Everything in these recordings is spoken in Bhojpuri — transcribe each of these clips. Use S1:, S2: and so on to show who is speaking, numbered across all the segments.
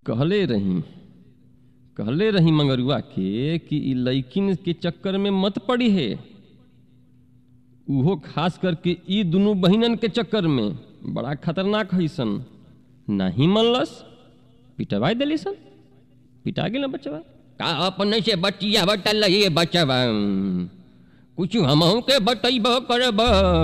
S1: कहले रही मंगरुआ के कि ई लइकिन के चक्कर में मत पड़ी है, उहो खास करके ई दुनू बहिनन के चक्कर में बड़ा खतरनाक है सन। नहीं मनलस, पिटवाई दिली सन, पिटा गेल बच्चवा।
S2: का अपने से बचिया बटल ये बचवा कुछ हमहू के बतैब करब।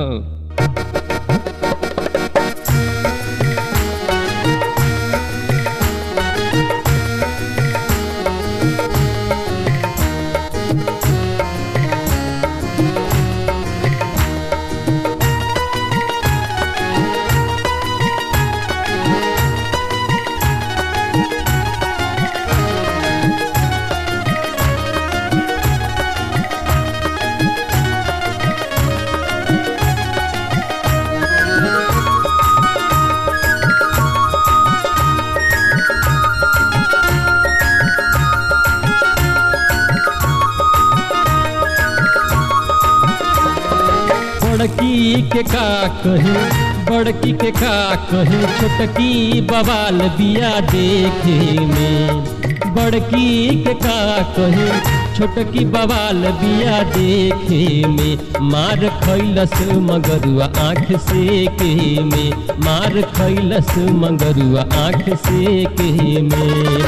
S1: बड़की के का कही, बड़की के का कही, छोटकी बवाल बिया देखे में। बड़की के का कही, छोटकी बवाल बिया देखे में। मार खैलस मगरुआ आँख से के में, मार खैलस मगरुआ आँख से के में।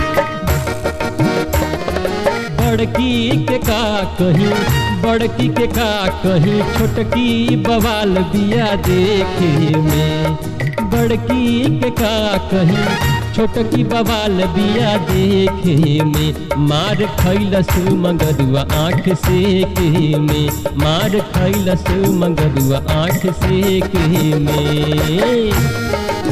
S1: बड़की के का कही, बड़की के का कही, छोटकी बवाल बिया देखे में। बड़की के का कही, छोटकी बवाल बिया देखे में। मार खैलस मगरुआ आँख से के में, मार खैलस मगरुआ आँख से के में।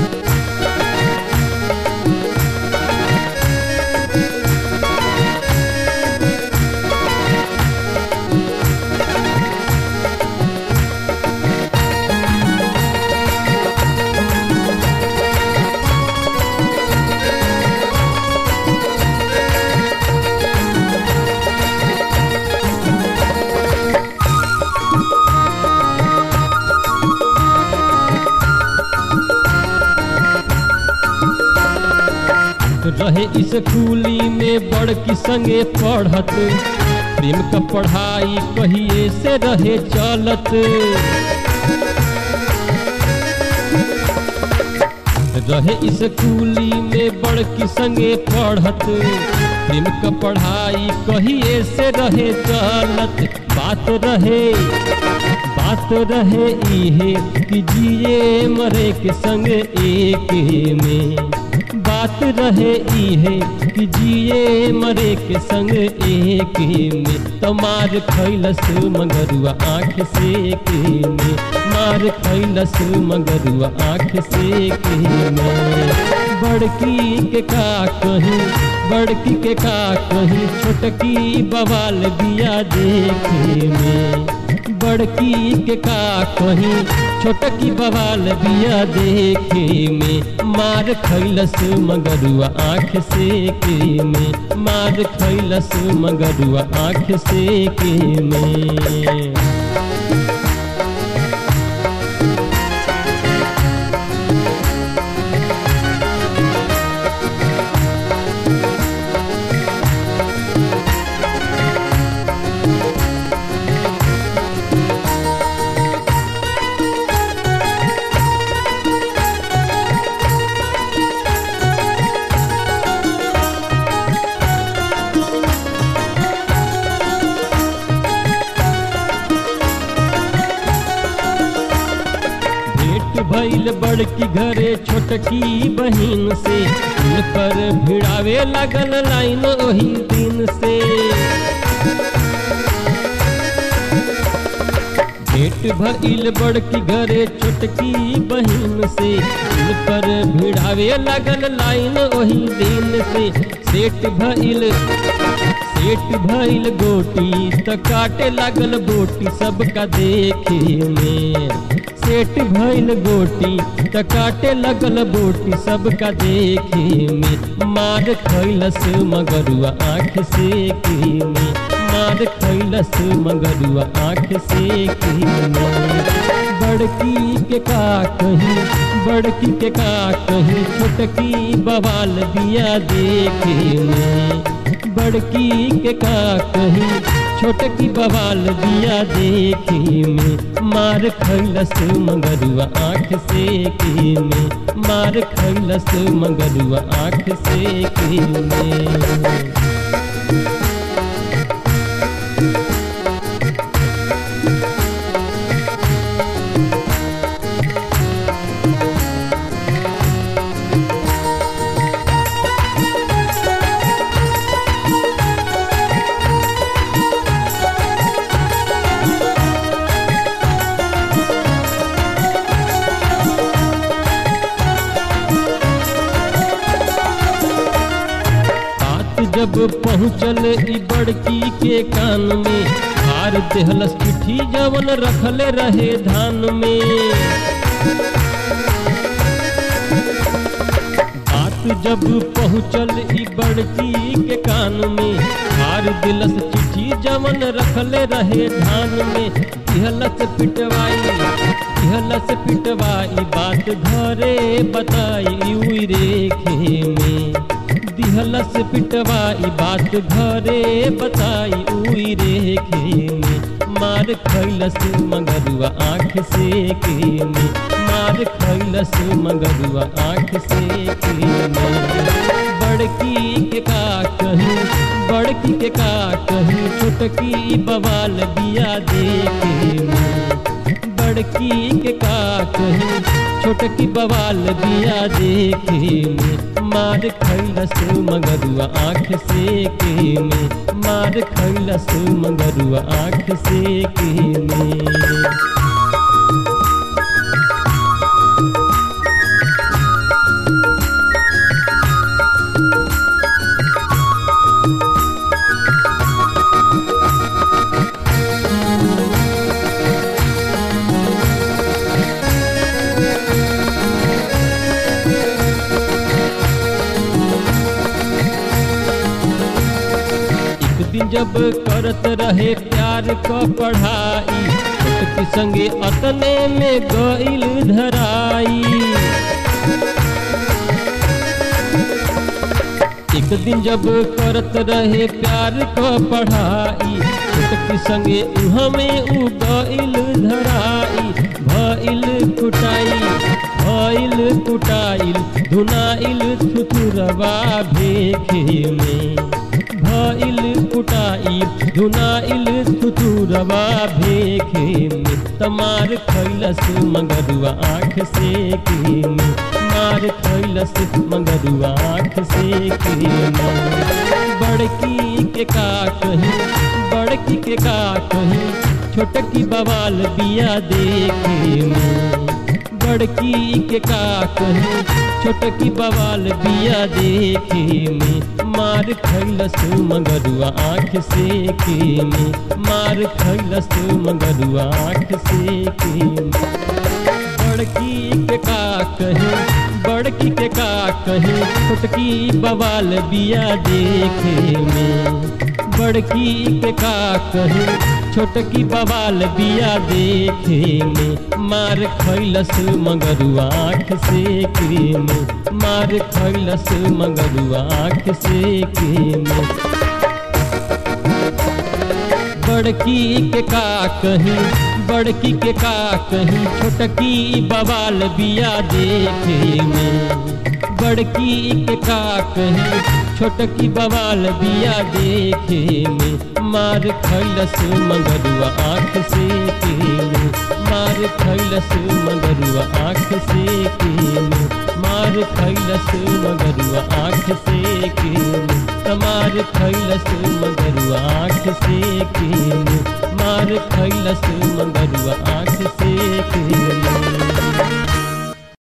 S1: रहे इस स्कूली में बड़की संगे पढ़त, प्रेम का पढ़ाई कहिए से रहे चलत। रहे इस स्कूली में बड़की संगे पढ़त, प्रेम का पढ़ाई कहिए से रहे चलत। बात रहे इहे कि जिए मरे के संग एक में। बात रहे इहे कि जिए मरे के संग एक में। तो मार खैलस मगरुआ आँख से के में, मार खैलस मगरुआ आँख से के में। बड़की के का कही, बड़की के का कही, छोटकी बवाल बिया देखे में। बड़की के का कही, छोटकी बवाल बिया देखे में। मार खैलस मगरुआ आँख से के में, मार खैलस मगरुआ आँख से के में। भइल बड़की घरे छोटकी बहिन से, उन पर भिड़ावे लगल लाइन ओही दिन से। भेंट भइल बड़की घरे छोटकी बहिन से, उन पर भिड़ावे लगल लाइन ओही दिन से। सेठ भइल गोटी त काटे लगल बोटी सबका देखे में। सेठ भइल गोटी त काटे लगल बोटी सबका देखे में। मार खैलस मगरुआ आँख से के में, मार खैलस मगरुआ आँख से के में। बड़की के का कहीं, बड़की के का कहीं, छोटकी बवाल बिया देखे में। बड़की के का कहीं, छोटकी बवाल बिया देखे में। मार खैलस मगरुआ आँख से के में, मार खैलस मगरुआ आँख से के में। जब पहुँचल ई बड़की के कान में, हार देहलस चिट्ठी जवन रखले रहे धान में। बात जब पहुँचल ई बड़की के कान में, हार दिलस चिट्ठी जवन रखले रहे धान में। दिहलस पिटवाई, दिहलस पिटवाई, बात घरे बताई उई रेखे में। दिहलस पिटवाई, बात घरे बताई उई रेखे में। मार खैलस मगरुआ आँख से के में, मार खैलस मगरुआ आँख से के में। बड़की के का कहीं, बड़की के का कहीं, छोटकी बवाल बिया देखे में। बड़की के का कहीं, छोटकी बवाल बिया देखे में। मार खैलस मगरुआ आँख से के में, मार खैलस मगरुआ आँख से के में। जब करत रहे प्यार क पढ़ाई, छोटकी संगे अतने में गइल धराई। एक दिन जब करत रहे प्यार क पढ़ाई, छोटकी संगे उहमें उ गइल धराई। भइल कुटाई, भइल कुटाइल, धुनाइल थुथुरवा भेखे में। भइल कुटाई, धुनाइल थुथुरवा भेखे में। तमार खैलस मगरुआ आँख से के में, मार खैलस मगरुआ आँख से के में। बड़की के का कहीं, बड़की के का कहीं, छोटकी बवाल बिया देखे में। बड़की के का कहीं, छोटकी बवाल बिया देखे में। मार खैलस मगरुआ आँख से के में, मार खैलस मगरुआ आँख से के में। बड़की के का कहीं, बड़की के का कहीं, छोटकी बवाल बिया देखे में। बड़की के का कहीं, छोटकी बवाल बिया देखे में। मार खैलस मगरुआ आँख से के में, मार खैलस मगरुआ आँख से के में। बड़की के का कहीं, बड़की के का कहीं, छोटकी बवाल बिया देखे में। बड़की के का कहीं, छोटकी बवाल बिया देखे में। मार खैलस मगरुआ आँख से के में, मार खैलस मगरुआ आँख से के में। मार खैलस मगरुआ आँख से के में, तमार खैलस मगरुआ आँख से के में। मार खैलस मगरुआ आँख से के में।